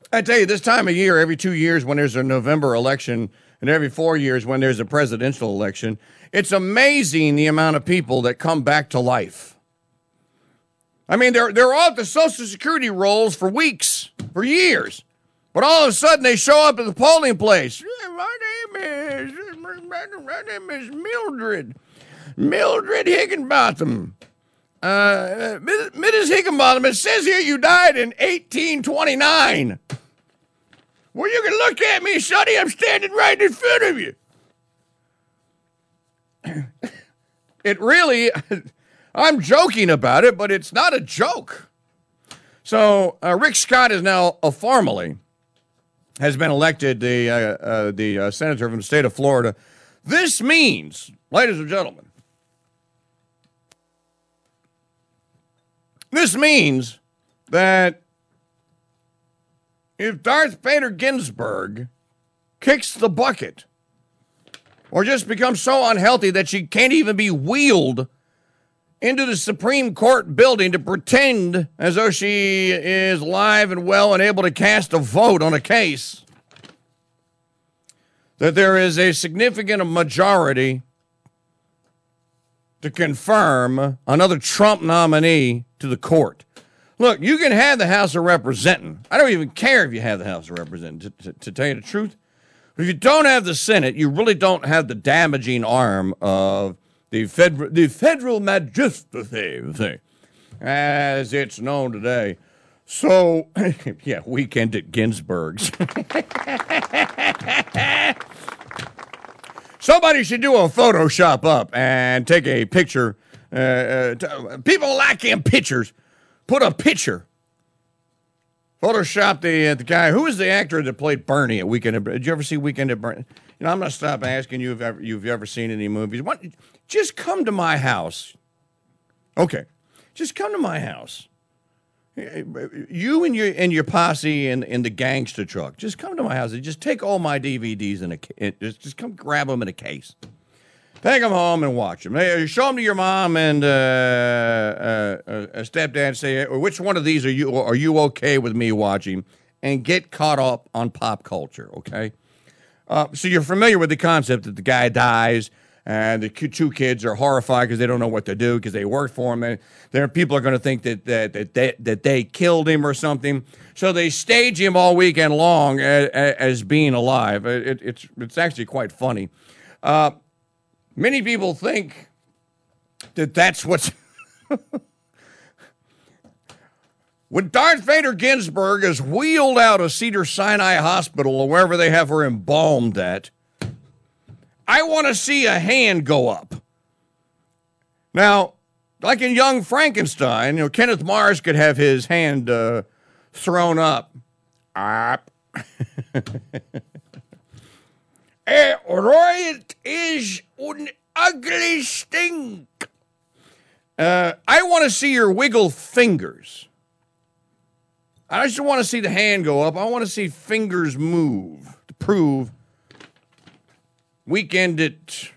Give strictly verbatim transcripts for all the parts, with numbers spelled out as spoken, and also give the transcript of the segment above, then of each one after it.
I tell you, this time of year, every two years when there's a November election, and every four years when there's a presidential election, it's amazing the amount of people that come back to life. I mean, they're they're all at the Social Security rolls for weeks, for years. But all of a sudden, they show up at the polling place. My name is, my name is Mildred. Mildred Higginbotham. Uh, Missus Higginbotham, it says here you died in eighteen twenty-nine. Well, you can look at me, sonny. I'm standing right in front of you. It really, I'm joking about it, but it's not a joke. So uh, Rick Scott is now uh, formally has been elected the uh, uh, the uh, senator from the state of Florida. This means, ladies and gentlemen, this means that if Darth Vader Ginsburg kicks the bucket or just becomes so unhealthy that she can't even be wheeled into the Supreme Court building to pretend as though she is live and well and able to cast a vote on a case, that there is a significant majority to confirm another Trump nominee to the court. Look, you can have the House of Representatives. I don't even care if you have the House of Representatives, to, to, to tell you the truth. But if you don't have the Senate, you really don't have the damaging arm of the federal, the federal magistracy, as it's known today. So, yeah, weekend at Ginsburg's. Somebody should do a Photoshop up and take a picture. Uh, uh, t- people like them pictures. Put a picture. Photoshop the uh, the guy. Who is the actor that played Bernie at Weekend at Bernie? Did you ever see Weekend at Bernie? You know, I'm going to stop asking you if ever, you've ever seen any movies. What, just come to my house. Okay. Just come to my house. You and your and your posse and, and the gangster truck. Just come to my house and just take all my D V Ds in a just just come grab them in a case. Take them home and watch them. Show them to your mom and uh, uh, uh, stepdad. Say, which one of these are you are you okay with me watching? And get caught up on pop culture. Okay. Uh, so you're familiar with the concept that the guy dies. And the two kids are horrified because they don't know what to do because they work for him. And there people are going to think that that that they, that they killed him or something. So they stage him all weekend long as, as being alive. It, it's it's actually quite funny. Uh, many people think that that's what's. When Darth Vader Ginsburg is wheeled out of Cedars-Sinai Hospital or wherever they have her embalmed at, I want to see a hand go up. Now, like in Young Frankenstein, you know, Kenneth Mars could have his hand uh, thrown up. It is an ugly stink. Uh, I want to see her wiggle fingers. I just want to see the hand go up. I want to see fingers move to prove Weekend at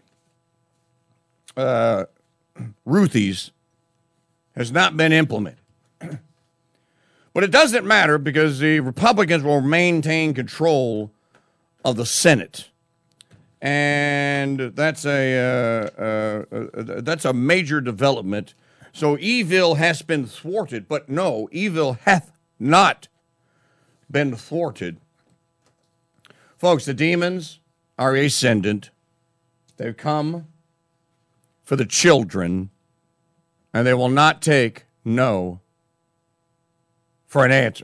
uh, Ruthie's has not been implemented. But it doesn't matter because the Republicans will maintain control of the Senate. And that's a uh, uh, uh, that's a major development. So evil has been thwarted, but no, evil hath not been thwarted. Folks, the demons are ascendant. They've come for the children, and they will not take no for an answer.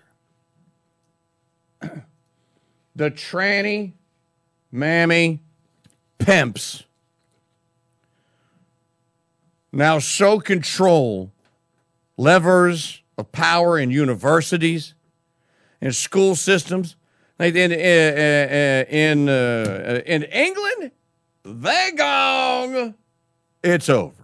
The tranny, mammy, pimps now so control levers of power in universities, in school systems. Like in, uh, uh, in, uh, in England, they gone. It's over.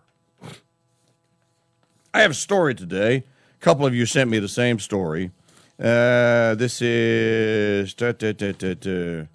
I have a story today. A couple of you sent me the same story. Uh, this is... Da, da, da, da, da.